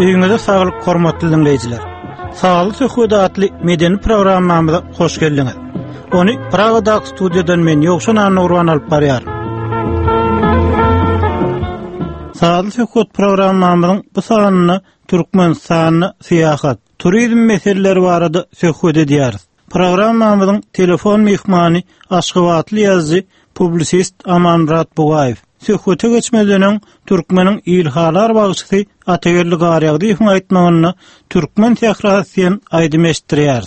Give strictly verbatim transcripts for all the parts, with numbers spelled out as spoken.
Öýüňize saglyk hormatly dinleýijiler. Sağly söhbet adly medeni programmamyza hoş geldiňiz. Onu Praga'daki stüdyodan men Ýogşan Nurwan alyp barýar. Sağly söhbet programmamyzyň bu sanyny Türkmenistany syýahat, turizm meseleleri barada söhbet edýäris. Programmamyzyň telefon mehmany Aşgabatly ýazgy publisist Amanrat Bugaýew. Söhbete geçmeden Türkmeniň ilhalar bagçysy Atagerli Garýagdyň aýtmagyny Türkmen tehrasiýen aýdym eşitdirýär.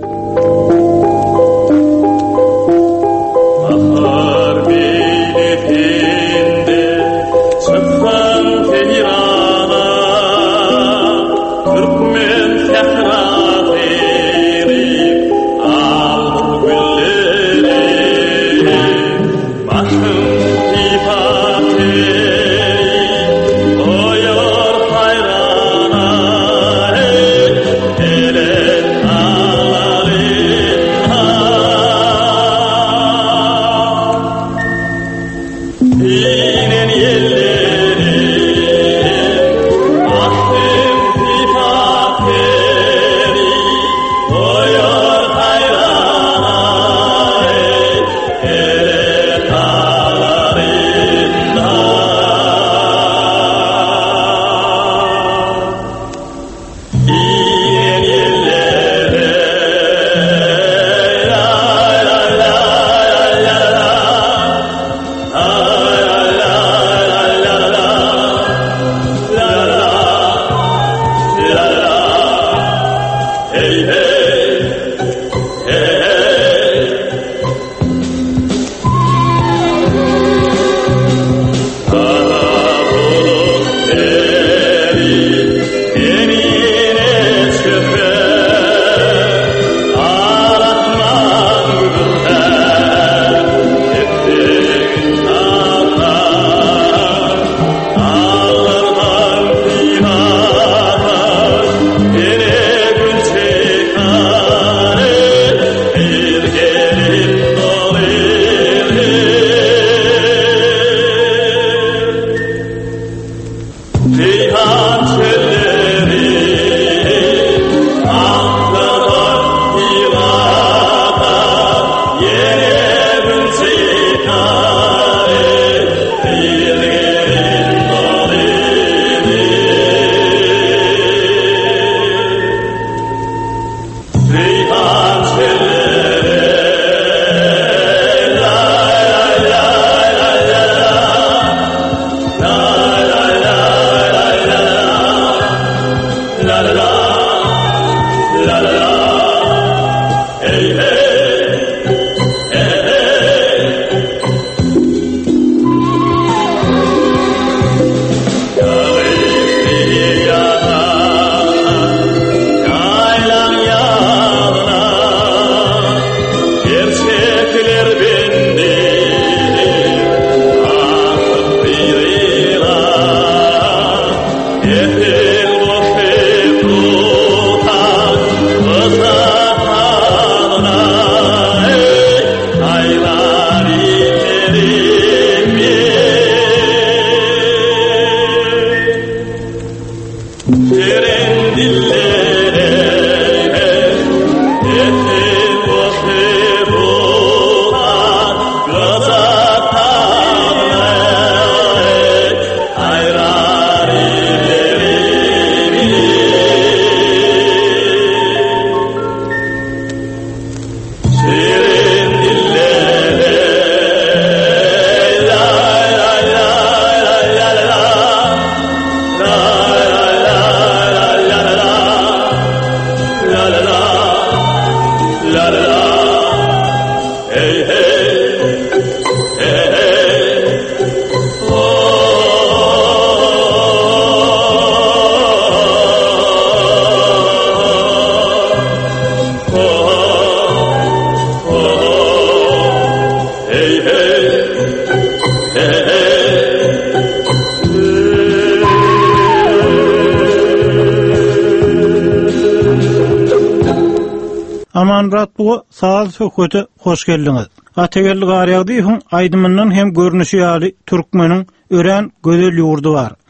Amanrat bu sağal söhbete hoş geldiňiz. Atagerli Garýagdyň aýdymynyň hem görnüşi ýaly Türkmeniň ören gözel ýurdu bar.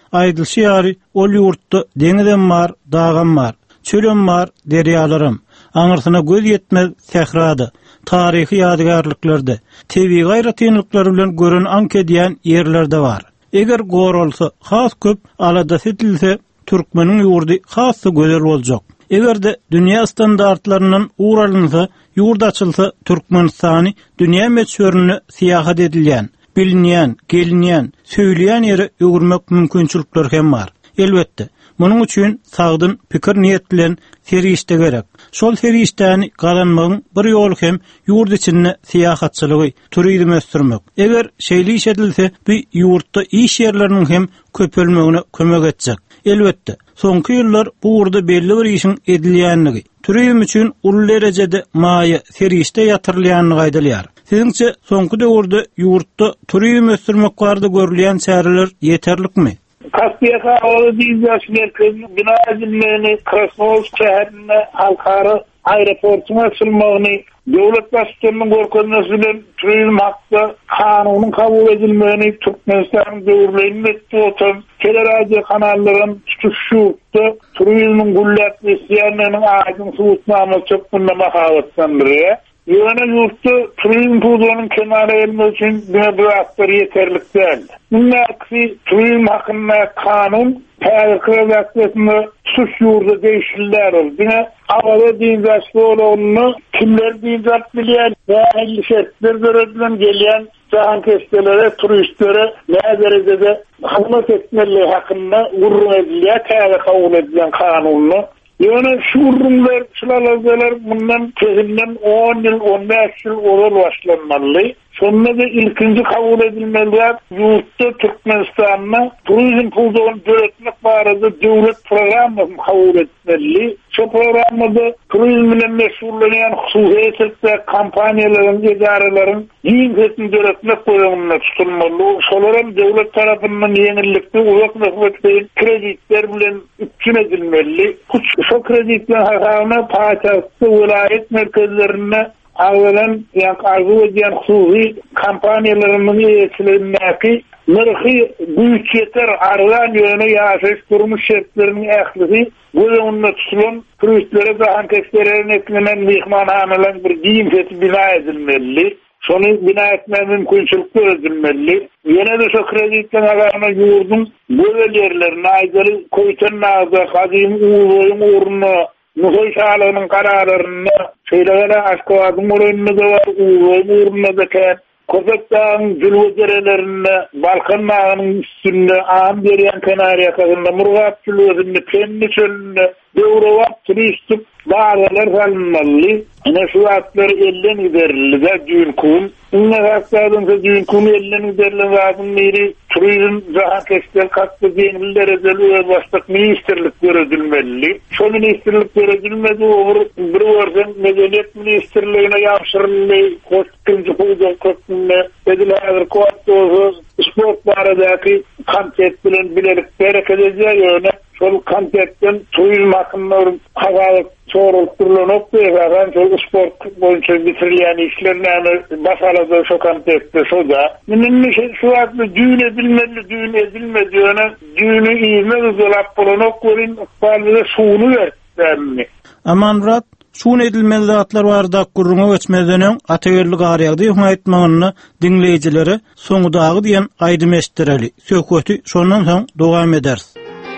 aýdylşy ýary ol ýurtda deňizem bar, dağam bar, çölem bar, derýalaram. Aňyrsyna göz ýetmez sährada, taryhy ýadygarlyklarda, tebii gaýratynlyklar bilen gören aňkedýän ýerlerde bar. Eger gorolsa, has köp alada setilse, türkmeniň ýurdy hasy gözel boljak. Eger de dünýä standartlarynyň uğralynsa, ýurt açylsa, Türkmenistany dünýä meçhörüne siýahat edilýän, bilinýän, gelinýän, söýleýän ýere öwürmek mümkinçilikler hem bar. Elbetde, munyň üçin sagdyn pikir niýet bilen serişde gerek. Şol serişdäni galanmagyň bir ýoly hem ýurt içinde siýahatçylygy, turizm ösdürmek. Eger şeýle iş edilse, bu ýurtda iş ýerleriniň hem köpelmegine kömek etjek. Elbetde, soňky ýyllar bu ýurda belli bir işin edilýänligi, turizm üçin uly derejede maýa serişde ýatyrylýanyny aýdylýar. Siziňçe, soňky döwürde ýurtda turizm ösdürmek barada görülýän çäreler ýeterlikmi? Kaspiyaka oğlu diyeceğiz merkezini bina edilmeyini, Krasnoyarsk şehirine halkara aeroportuna açılmağını, devlet başkanının korkunması bilen turizm hakkında kanunun kabul edilmeyini, Türkmenistan'ın dövrlerini etti otan, teleradio kanalların tutuşuşukta turizmin gullak ve siyanlarının aydın suutnaması çok bunda mahavatlandırıyor. Yöne yurtta turizm pudonun kenara elme için bine bu aktarı yeterlik değil. Bunlarki turizm hakkında kanun Peygamber Vakfı'nda suç yurda değişiklikler oldu. Yine avada dinzaçlı olanını kimler dinzaç bilen ve elli şertler görevden gelen sahan kestelere, turistlere ne derecede hizmet etmeli hakkında vurun ediliyor, teyze kabul edilen kanununu. Yani şu urumlar, şılalazlar bundan kesimden on yıl, on beş yıl olur başlanmalı. Sonunda da ilkinci kabul edilmeliler. Yurtta Türkmenistan'la turizm pulduğunu öğretmek barada devlet programı kabul etmeli. Şu programda turizmle meşhurlayan hususiyetlikte kampanyaların, idarelerin yiyinketini öğretmek programına tutulmalı. Şolaran devlet tarafından yenilikte uzak mesafeli kreditler bilen üstün edilmeli. Şu kreditler hakkında payitahtı vilayet merkezlerine ağılan, yani arzu edilen hususi kampanyalarının üyelerindeki nırkı büyük yeter arılan yöne yaşayış durmuş şartlarının ehliği bu yönünde tutulan turistlere daha ankeslerine eklenen mihmanhanelerin bir giyim seti bina edilmeli. Sonu bina etme mümkünçülükler edilmeli. Yine de şu kreditten ağarına yurdun gövel yerlerine aydalı koytan ağzı, kadim uğurlayın uğruna Nuhoy Şahlığının kararlarını şeylere aşkavadın oranını da var, uğurlayın uğruna da ken, Kozak Dağı'nın Zülvü derelerinde, Balkan Dağı'nın üstünde, Ağam Deriyan Kenari yakasında, Murgat Zülvü'sünde, Penli Çölü'nde, Devrovat turistik bağlılar salınmalı. Yine şu atları elden giderildi de düğün kum. Yine hastaladığınca düğün kum elden giderildi zaten biri turizm zahan kestel kattı denil dereceli ve başlık ministerlik görüldülmeli. Şu ministerlik görüldülmedi olur. Bir varsa medeniyet ministerliğine yapşırıldı. Koştukuncu kuyudan koştukuncu edilir kuat dozu sport baradaki kantet bilen bilelik bereket edeceği yöne. Şol kantetten turizm hakkında havalık çoğrulturlanıp da şol sport boyunca bitirilen işlerine başaladığı şu kantette şu da. Minimli şey şu adlı düğün edilmeli, düğün edilmedi yöne düğünü iyime ızılap bulunuk verin ıkbalide suunu verdi. Aman Murat, suun edilmeli zatlar vardı kurruna geçmezden ateverlik ağrıyağı diye hümayetmanını dinleyicilere sonu dağı diyen aydım estireli. Sökütü şondan sonra devam ederiz.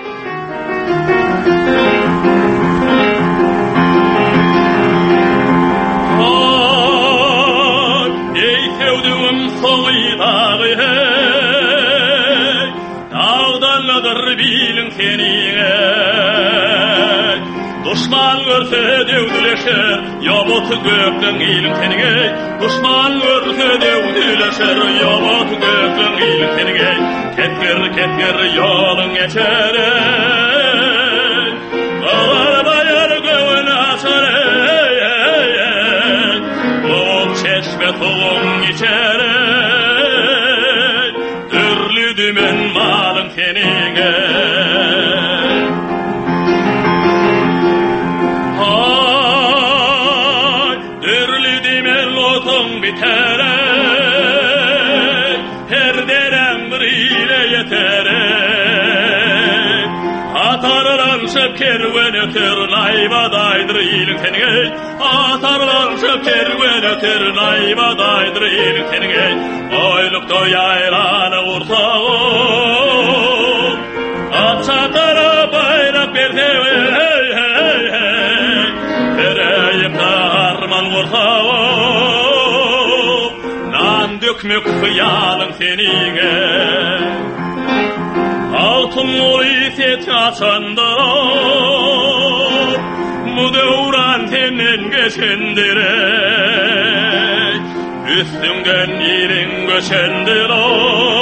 Düşman görse devdileşer, yamut gökten ilim tenige. Düşman görse devdileşer, yamut gökten ilim tenige. Ketker ketker yolun geçer, ağlar bayar göğün açar. Oğul çeşme toğun içer, türlü dümen malın tenige. Her derem bir ile yeter. Atarlan şekerwen öter naybadaydır ilin tenige Atarlan şekerwen öter naybadaydır ilin tenige Oylukta yaylanı urtağı Atçatara bayrak berde hey hey hey Vereyim darman urtağı Nan dökmük hıyalın tenige Altın olu set açanda Mudevran tenin geçendire Üstünden irin göçendir o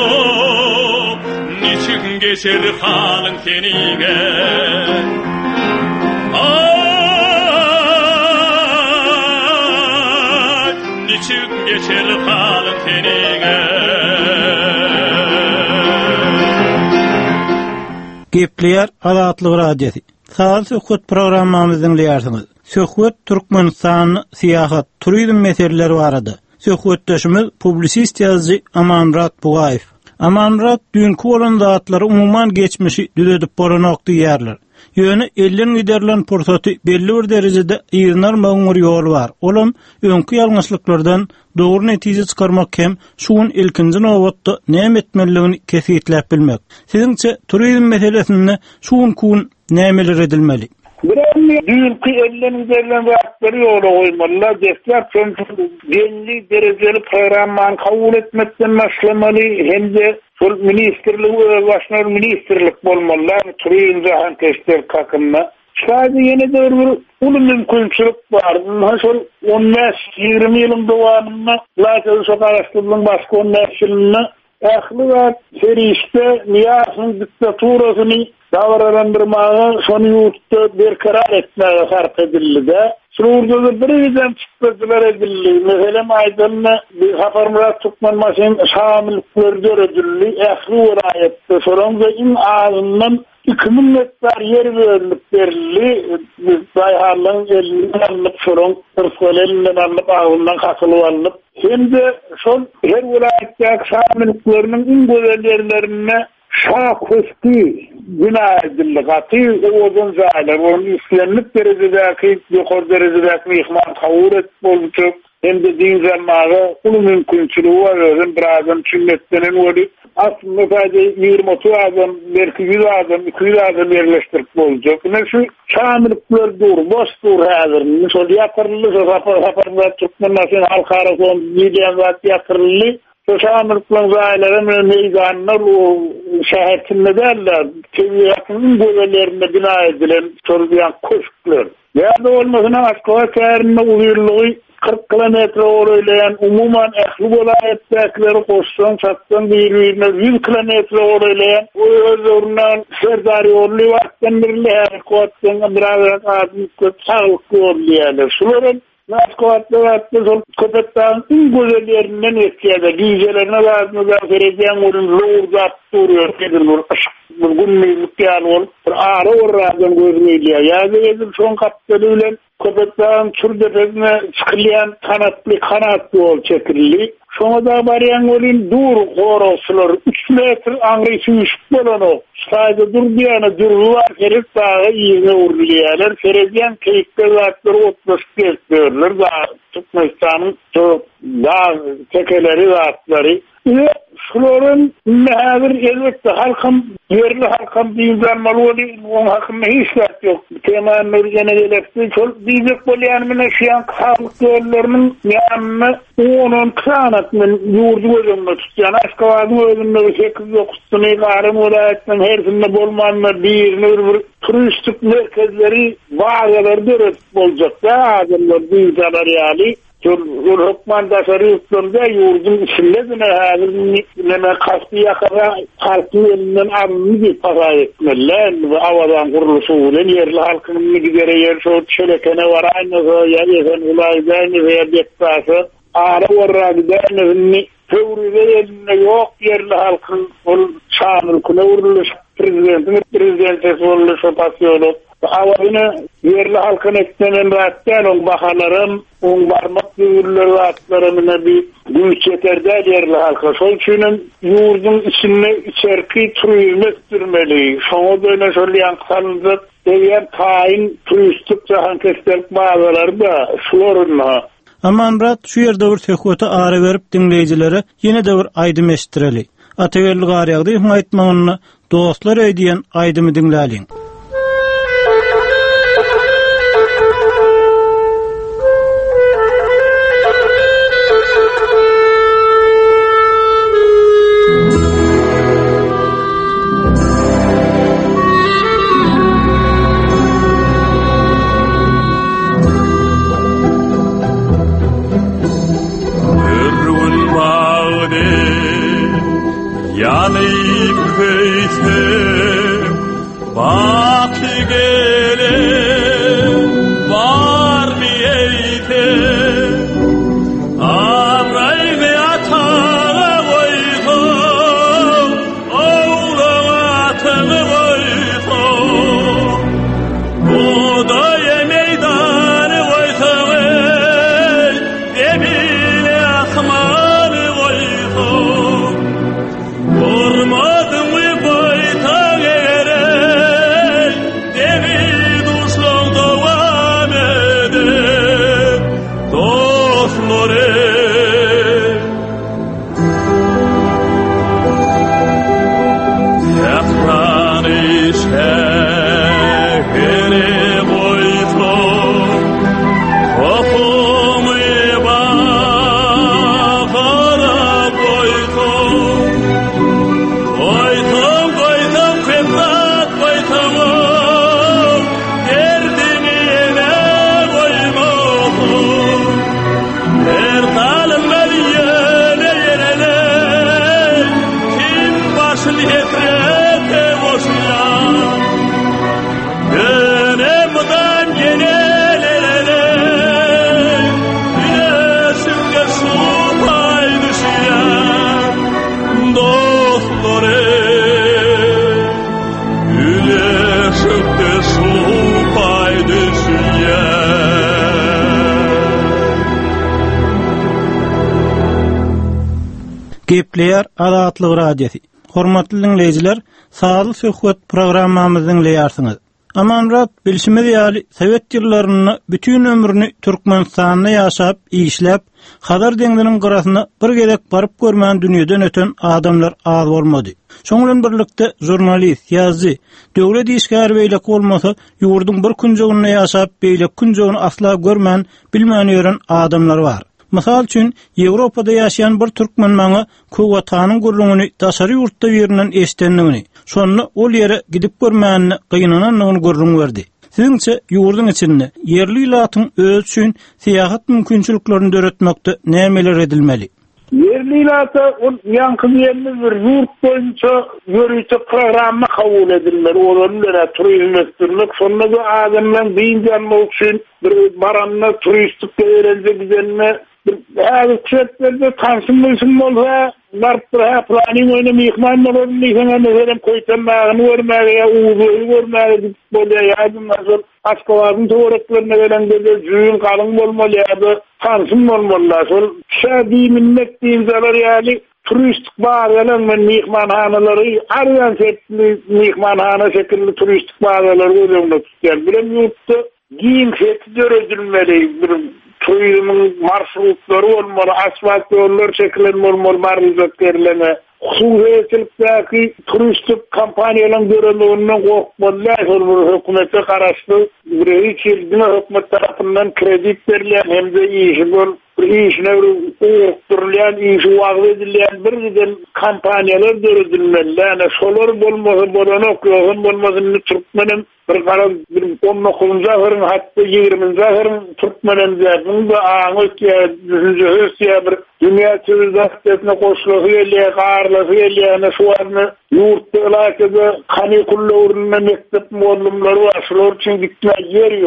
Niçin geçer halın tenine Ay Niçin geçer halın tenine Gepleyer Azatlyk Radiosu. Sağ söhbet programmamyzyň dinleýärsiňiz. Söhbet Türkmenistan siýasat, turizm meseleleri barada. Söhbetdeşimiz publisist ýazgy Amanrat Bugaýew. Amanrat dünkü bolan zatlary umuman geçmişi düzedip boranokdy ýerler. Ýöne elden giderlen pursaty belli bir derejede ýygnarmagyň bir ýol bar. Olam öňkü ýalňyşlyklardan dogry netije çykarmak hem şuň ilkinji nowatda näme etmeligini kesinlikle bilmek. Siziňçe turizm meselesinde şuň kun nämeler edilmeli? Birini dünkü elden giderlen zatları ýola goýmalylar. Desler çünki belli derejeli programman kabul etmekden başlamaly hemde şol ministrlik we başlar ministrlik bolmalylar. Turizm jahan teşkil kakynda. Şaýda ýene de bir uly mümkinçilik bar. Şol on beş ýygrimi ýylyň dowamında Laçyny şokalaşdyrylan başga on beş ýylyny ähli we serişde Niýazyň diktaturasyny dawranandyrmagy şonu ýurtda berkerar etmäge sarf edildi. Şurada bir ýerden çykdylar edildi. Meselem aýdymmy bir habarlar tutman maşyn şamillikler göredildi. Ähli weraýetde soraňda in ağzından iki bin hektar yer verilip berildi. Daýharlyň elinden alyp soraň perswelenden alyp ağzından hakylyp alyp. Şimdi şol her welaýetdäki şamillikleriniň in gözel yerlerine şah köşkü bina edildi. Gatı oğuzun zaylar. Onun islenlik derecedeki, yokor derecedeki ihmal kavur et boldu. Hem de din zamanı ulu mümkünçülüğü var. Birazdan çünnetlenen olup aslında sadece yirmi otuz adam, belki yüz adam, iki yüz adam yerleştirip bolacak. Şu şamillikler dur, boş dur hazır. Şol yapırılı, haparlar Türkmenasyon halk arasında milyon vat yapırılı. Şamillikler zayların meydanlar o şehirtinde derler. Teviyatının göbelerinde bina edilen sorulayan köşkler. Ya da olmasına Askova şehrinde uzunluğu kırk kilometre oraylayan umuman ehli vilayetdekileri koşsan satsan birbirine yüz kilometre oraylayan o özüründen Serdari orlu vaktendirli her kuattan biraz azimlik sağlıklı orlayanlar. Şuların Askovatlı vaatlı sol köpekten in gözellerinden etkiyede dijelerine bazını da vereceğim orun loğuzat duruyor edilir. Bugün mülkiyal ol. Ağrı orradan gözmeyliyor. Yazı edip son kaptırıyla köpekten çürdefesine çıkılayan kanatlı kanatlı ol çekirli. Şona da barayan olin dur koroslar. Üç metre angrisi üşük bolan o. Sadece dur bir yana dururlar. Kerif dağı iyine urlayalar. Sereceğim keyikte zatları otmuş geçiyorlar. Daha Türkmenistan'ın çok dağ tekeleri zatları. Ve şuların mehavir elbette halkım, yerli halkım diyizlenmalı oluyor. Onun hakkında hiç dert yok. Teman Nurgen'e gelepti. Diyecek böyle yanımına şiyan sağlık yerlerinin yanına onun kısanatının yurdu gözümde tutuyan. Aşkavazın özünde sekiz dokuz sene karın olayetinin her sene bolmanlar bir bir turistik merkezleri bağlılar dörüp olacak da adamlar diyizler yani. Hükman tasarruflarında yurdun içinde de ne kastı yakara halkın elinden alını bir para etmeler ve havadan kuruluşu ulen yerli halkının gidere yer şu çelekene var aynı ya yesen ulaydan veya bektası ağrı varradan ne Fevri'de eline yok yerli halkın ol şamil kule vuruluş prezidentin prezidenti bollu şopasyonu. Awayna yerli halkın etmenen rahatdan on bahalarım, on barmak düğürleri rahatlarımına bir güç yeterdi yerli halka. Şol üçin yurdun içine içerki turizm ettirmeli. Şoňa döne şol ýankysanlyk deýen taýin turistik jahan kestek bazalary da şolorunha. Aman brat, şu ýerde bir söhbete ara berip dinleýijilere ýene de bir aýdym eşdireli. Ataberli garýagdy aýtmagyny dostlar öýdiýen aýdymy dinläliň. Gepleýär Azatlyk radiosi. Hormatly dinleýijiler, sağly söhbet programmamyzy dinleýärsiňiz. Aman rat, bilşimiz ýaly Sowet ýyllaryny bütün ömrüni Türkmenistanda ýaşap, işläp, Hazar deňdiniň garasyna bir gezek baryp görmän dünýeden öten adamlar az bolmady. Şoňlan birlikde jurnalist, ýazgy, döwlet işgär beýlek bolmasa, ýurdun bir künjeginde ýaşap, beýlek künjegiňi asla görmän, bilmän ýören adamlar bar. Mysal üçin, Ýewropada ýaşaýan bir türkmen maňa Kowatanyň gurlugyny daşary ýurtda berilen eşdenligini, şonu ol ýere gidip görmänini gynananyny görrüň berdi. Siňçe ýurdun içinde yerli ýylatyň öz üçin seýahat mümkinçiliklerini döretmekde nämeler edilmeli? Yerli ýylata ol ýankyny bir ýurt boýunça ýörüýçi programma kabul edilmeli. Olary turizm etdirmek, şonda da adamlaryň beýinjanmak üçin bir baranna turistik öýrenje gidenme Ägir çöplerde tansymlysyň bolsa, barpra planing öňe mehmanlar mehmanlar berem koýtanmagyny görmäge, uwuly görmäge bolýar. Nazar aşkawaryň töwereklerine gelende jüýün galyň bolmaly, tansym bolmaly. Şol şädi minnet diýenler ýaly turistik bazalar we mehmanhanalary, aryan setli mehmanhana şekilli turistik bazalar görülmek isler. Bilen ýurtda giň seti döredilmeli, bir turizmin marşrutlary bolmaly, asfalt ýollar çekilenmeli, marşrut berilene. Hususiýetlikdäki turistik kampaniýalaryň görelmeginiň gokmaly, hökümete garaşly bir ýyldyn hökümet tarapyndan kredit berilen hemde işi bol, işine uýurtdyrylýan, işi wagt edilýän bir giden kampaniýalar döredilmeli. Ýani şolar bolmasa bolanok ýokun bolmasyny türkmenem bir garan bir on dokuzuncu asyryň hatda ýygrimiňji asyryň türkmenenleriniň de aňyky düşünje bir dünýä sivilizasyonyna goşuly ýerler, garly ýerler, şuarny ýurtda ilakada kany kullarynda mektep muallimlary var, şolar üçin gitme ýer ýok.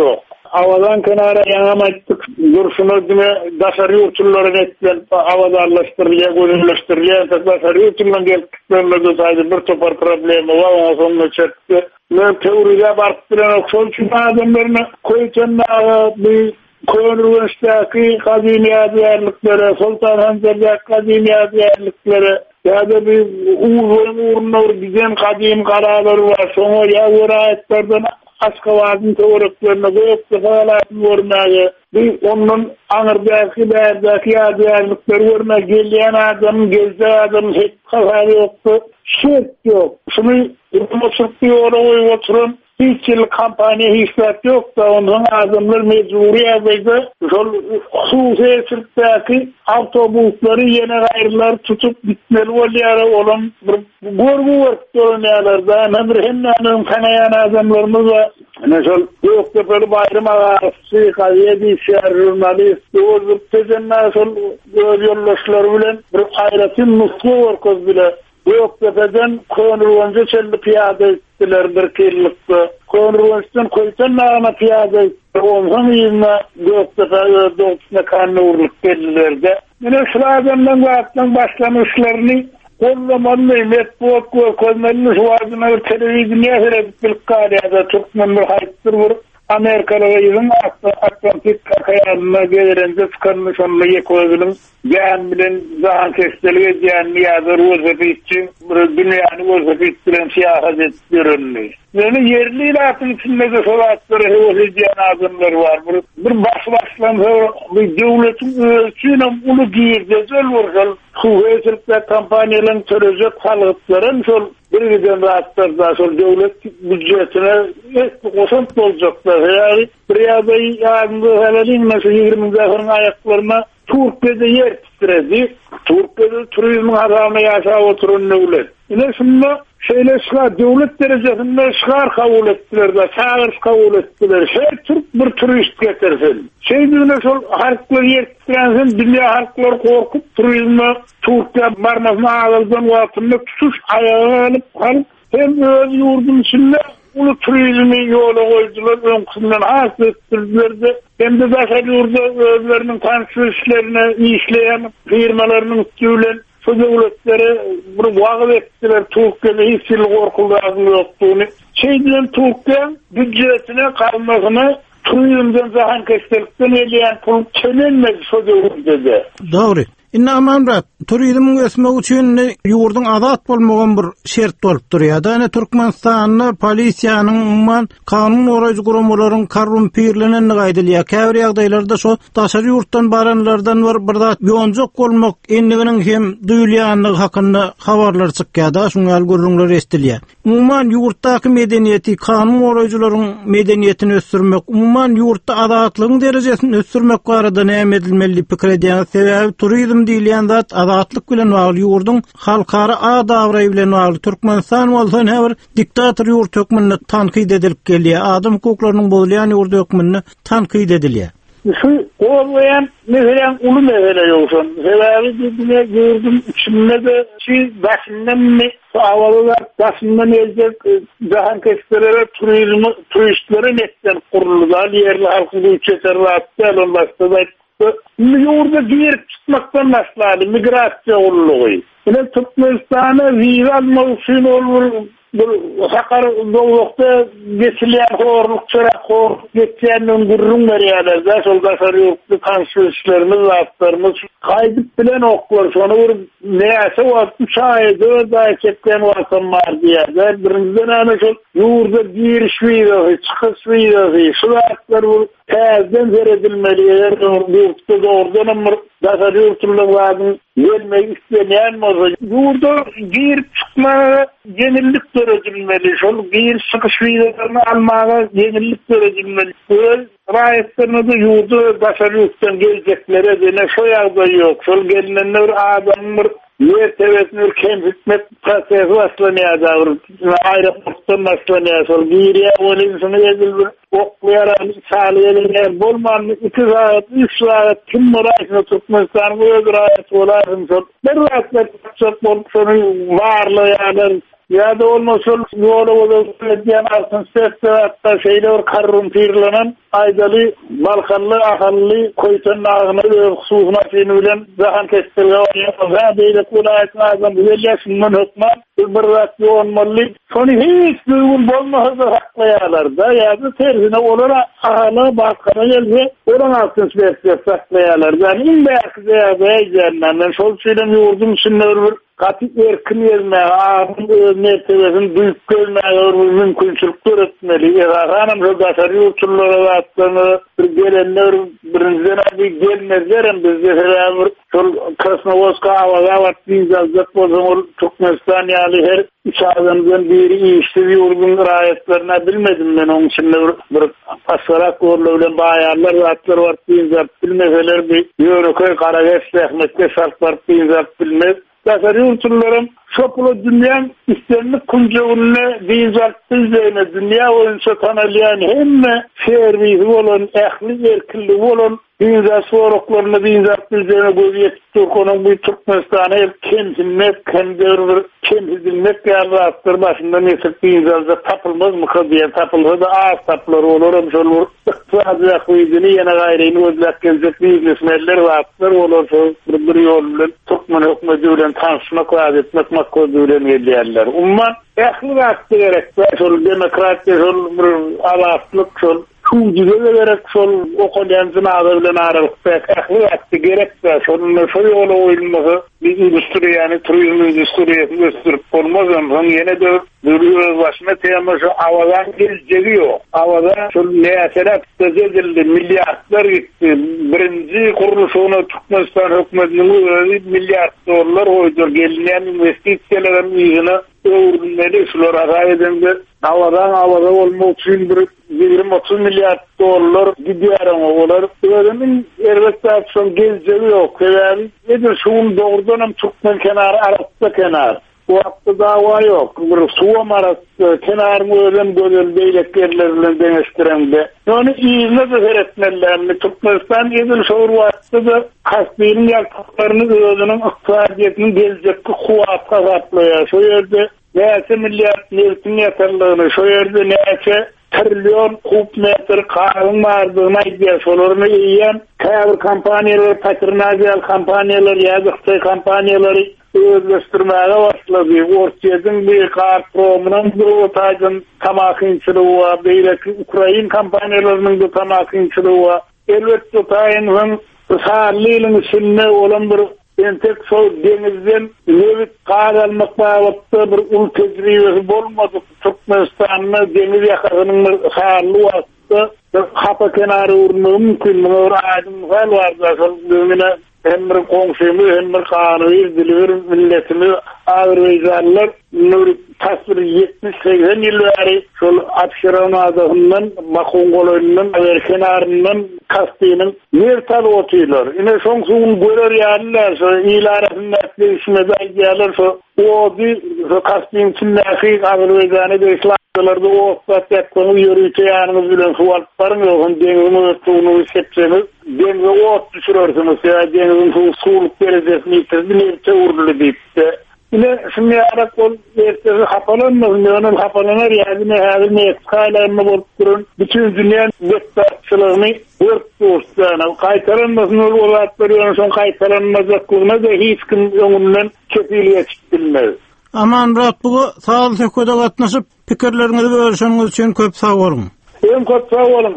Avadan kenara yanamayttık. Durşunu dime daşarı yurtulların etken avadarlaştırıya, gönülleştiriya, daşarı yurtulların geltiklerine saydı bir topar problemi var. Ona sonuna çekti. Ne teoriye barıp bilen okşol çünkü adamlarına koyucanlığa bir Konurvens'taki kadimiyat yerliklere, Sultan Hanzer'deki kadimiyat yerliklere ya da bir uğurun uğruna giden kadim kararları var. Sonra ya bu ayetlerden Aşkavaz'ın teoriklerine koyup defalatını görmeye, bir onun Anır'daki, Berdaki yerlikleri görmeye geliyen adamın, gezde adamın hiç kafası yoktu. Şert yok. Şunu yılmasık bir oraya koyup oturun. Hiç yıl kampanya hissiyat yok da onun adamlar mecburi yazıydı. Hususi Sırt'taki avtobusları yeni gayrılar tutup bitmeli oluyor olan gorgu vakti oynayalarda. Hem hem kanayan adamlarımız var. Mesela yoksa böyle bayram ağası, kaviye bir şehir jurnalist, o zıptezen nasıl yollaşlar bilen bir ayratin nuslu orkoz bile. Göktepe'den Konurvanca çelli piyade ettiler bir kirlikte. Konurvanç'tan koytan nağına piyade ettiler. Ondan yiyinle Göktepe'ye doğusuna kanlı uğurluk belirlerde. Yine şu adamdan vakitten başlamışlarını kollamanlı, metbuat koymalını şu adına bir televizyonya seyredip bir kariyada Türkmen bir hayıttır vurup Amerikalı'nın Atlantik kayanına gelirinde çıkarmış onunla yekoyabilin gen bilen zahan kesteliğe genli yazar vazifı için dünyanı vazifı ettiren siyahat ettirenli. Yani yerli ilatın içinde de solatları hevosediyen adımlar var. Bir baş başlansa bir devletin ölçüyle ulu giyirdezel vursal kuvvetlikle kampanyaların törecek halıkların sol bir giden rahatlarda sol devlet bütçesine eski kosant olacaklar. Yani bir yadayı yağında helalin mesela yirmi zafarın ayaklarına Türkiye'de yer titredi. Türkiye'de turizmin haramı yaşa oturun ne ulet. Yine şimdi şeyle çıkar, devlet derecesinde çıkar kabul ettiler de, çağır kabul ettiler. Şey Türk bir turist getirsin. Şey düğüne sol halklar yer titrensin, dünya halklar korkup turizme Türkiye barmasına ağırdan vaatında tutuş ayağı alıp alıp hem öz yurdun içinde ulu turizmi yola koydular, ön kısımdan hasıl ettirdiler de hem de daşar yurda özlerinin tansiyon işlerine işleyen firmalarının tüylen şu devletlere bir vakıf ettiler. Türkiye'de hiç yıl korkulu azlı yoktuğunu. Şey diyen Türkiye bütçesine kalmasını turizmden zahan kestelikten eleyen pul çelenmez şu devlette. Doğru. Inna amamrat, turizmin ösmek üçin yurdun azat bolmagan bir şert bolup durýar. Da Türkmenistan'da polisiýanyň umman kanun orajy guramalaryň korrumpirleneni gaýdylýar. Käbir ýagdaýlarda şo daşary ýurtdan baranlardan bir bir zat ýonjak bolmak endiginiň hem duýulýanlygy hakynda habarlar çykýar da şuňal gurrunlar estilýär. Umman ýurtdaky medeniýeti, kanun orajylaryň medeniýetini ösdürmek, umman ýurtda azatlygyň derejesini ösdürmek barada näme edilmeli pikir edýän sebäbi turizm diýilýän zat azatlyk bilen bagly ýurdun halkara adawry bilen bagly. Türkmenistan bolsa näber diktator ýurt hökmüne tanqid edilip gelýär. Adam hukuklarynyň bozulýan ýurt hökmüne tanqid edilýär. Şu olmayan mesela ulu mesele yoksun. Sebebi dediğine gördüm içimde de şey başından mı havalılar başından elecek zahan kestirere turizmi turistlerin etten kurulular. Yerli halkı ülkeler rahatsız olmazsa da yurda girip çıkmaktan başladı. Migrasya oluluğu. Yine Türkmenistan'a viral mevsim olur. Hakar doğukta geçilen horluk çırak horluk geçiyenin gurrun veriyorlar da sol kasarı yoktu kansülüşlerimiz laflarımız kaydıp bilen oklar sonra vur neyse o üç ay dört ay çekten varsam var diye der birinciden ana sol yurda giriş videosu çıkış videosu şu laflar vur tezden veredilmeli yurtta doğrudan ama kasarı yurtunda vardım gelmek istemeyen mi olacak yurda girip çıkmaya yenillik töretilmeli. Şol bir çıkış videolarını almağa yenillik töretilmeli. Öl rayetlerine de yurdu başarıyıktan geleceklere de ne şu yağda yok. Şol gelinenler adamlar yer tevetnür kem hükmet prosesi başlanıyor. Aeroporttan başlanıyor. Şol bir ya on insana edildir. Oklayarak sağlayalar. Bolmanlı iki saat, üç saat kim murayısına Türkmenistan'ı öldür ayet olarım. Bir rahatlar çok bolup sonu varlayanlar ya da olmasa yolu olsa diyen altın sesle hatta şeyler karrun pirlanan aydalı balkanlı ahallı koytanın ağını ve hususuna finulen zahan kestirge oynayan beyle kulayetine azam güzelleşinden hükman bir rakı olmalı sonu hiç duygun bolmasa saklayalar da ya da tersine olan ahalı balkana gelse olan altın sesle saklayalar yani illa akıza beycanlarından sol söylem yurdum sünür katık erkin yerine ağabey mertebesini duyup görmeye mümkünçülükler etmeli. Hanım şu gasarı yurtullara attığını gelenler birinciden abi gelmezlerim bizde herhalde şu Krasnovodska avaza vattığınız azat bozumur Türkmenistan yani her üç ağzımızdan biri işte bir yurdun rayetlerine bilmedim ben onun için bir pasarak orlu bayarlar zatlar vattığınız azat bilmeseler bir yörüköy Karageç Ahmet'te şart vattığınız azat bilmez. Gasarı yurtullarım şopulu dünyanın istenlik kuncuğunu diyecektiğine dünya oyuncu tanılayan hem servisi olan, ehli erkili olan dinza soruklarını diyecektiğine gözü Türk'ünün bu Türkmenistan'a hep kendine kendi kendilmek yarrattır başında nesip dinzazda tapılmaz mı diye tapılsa da ağız tapıları olurum şolur. İktisadı akıyızını yine gayreyini özlek gelecek biznesmenler vaatlar olur. Bir yolun Türkmen hükümetiyle tanışmak vaat etmek makkoduyla yerler. Umman ehli vaatı gerek de şol demokratiya şol bir alatlık şol Kuğucuda vererek sol okuyansın ağzıyla aralıkta ehli vaatı gerek de şolun şu yola oyulması bir endüstri yani turizm endüstriyesi gösterip olmaz ama yine de duruyor başına tema şu avadan geleceği yok. Avadan şu neyaseler tezedildi milyarlar gitti. Birinci kuruluşunu Türkmenistan hükümetinin milyar dolar oydur. Gelinen investisyelerin yüzüne öğrenmeli. Şular arayedinde avadan avada olmak için bir yirmi otuz milyar dolar gidiyor ama olar. Öğrenin elbette son geleceği yok. Yani nedir şunun doğrudan Türkmen kenarı Arap'ta kenar. Bu hafta dava yok. Bir suvam arası kenarını öğren böyle beylek yerlerle deneştirende. Yani iyine de seyretmelilerini Türkmenistan edil şoğur vaatı da kastırın yaktıklarını öğrenin iktisadiyetinin gelecek kuvat kazatlıyor. Şu yerde neyse milyar neftin yeterliğini, şu yerde neyse trilyon kub metre karın vardığına ihtiyaç olurunu yiyen kayabır kampanyalar, patronajal kampanyalar, yazıktay kampanyaları özleştirmeye başladı. Ortaya'nın bir karpromunun bir otaycın tamakınçılığı var. Beyleki Ukrayin kampanyalarının da tamakınçılığı var. Elbette otayının sağlığının içinde olan bir entek sol denizden levit kağıt almak bağlıkta bir ul tecrübesi bulmadı. Türkmenistan'ın deniz yakasının sağlığı var. Kapı kenarı uğrunu mümkün. Bunu aydın hal vardı. Dümine hem bir komşumu hem bir kanunu izdilir milletimi ağırlayacaklar. Nur tasvir yetmiş seksen yıl beri şol Apşeron adamından Bakongolo'nun ver kenarından Kasti'nin mertal otuyorlar. Yine son son görür yerler so ilarasında değişime gelirler so o bir so Kasti'nin içindeki ağırlayacağını da İslamcılarda o vasiyet konu yürüyüşe yanımız bilen sualtların yok. Denizimi ötüğünü hissedeceğimiz denize ot düşürürsünüz ya denizin soğuk derecesini yitirdi uğurlu deyip de yine şimdi yarak ol ertesi hapalanmaz onun hapalanır yani ne hali ne kaylarını bulup durun bütün dünyanın gösterçilığını dört dostlarına kaytaranmasın olatları yani son kaytaranmazaklığına da hiç kim onunla kefiliye çıkbilmez. Aman Murat bu sağ sekoda katnaşıp fikirlerinizi bölüşeniz için köp sağ olun. En köp sağ olun.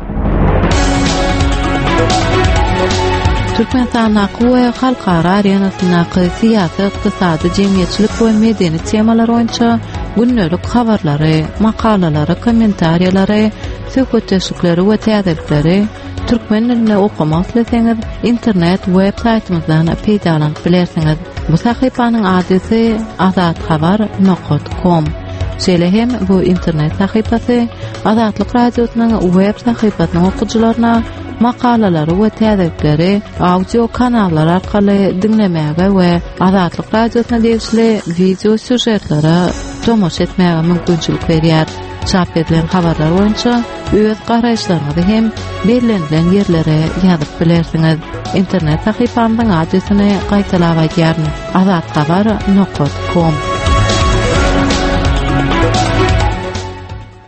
Türkmenistan we halkara arenasyndaky siyasy, ykdysady, jemgyýetçilik we medeni temalar boýunça günnelik habarlary, makalalary, kommentariýalary, söhbetleşikleri we täzelikleri türkmen dilinde okumak isteseňiz internet web saytymyzdan peýdalanyp bilersiňiz. Bu sahypanyň adresi azathabar nokta com. Şeýle hem bu internet sahypasy Azatlyk radiosynyň web sahypasynyň okuwçylaryna makalalary we täzelikleri audio kanallar arkaly dinlemäge we Azatlyk radiosyna degişli video süjetlere tomoş etmäge mümkinçilik berýär. Çap edilen habarlar boýunça öz garaşlaryňyzy hem belirlenen ýerlere ýazyp bilersiňiz. Internet sahypamyň adresyny gaýtalap aýdýaryn azathabar nokta com.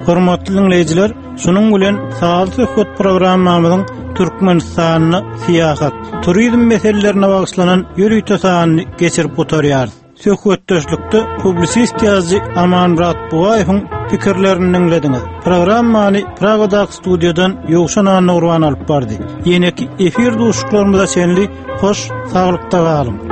Hormatly dinleyijiler, şunun bilen Sağlık Söhbet programmamyzyň Türkmenistanyny siýasat, turizm meselelerine bagyşlanan ýürüýte sanyny geçirip oturýar. Söhbetdeşlikde publisist ýazgy Amanrat Bugaýewiň pikirlerini dinlediňiz. Programmany Pragadaky studiýadan Ýowşan Nurwan alyp bardy. Ýene-ki efir duşuklarymyza şenli hoş, saglykda galyn.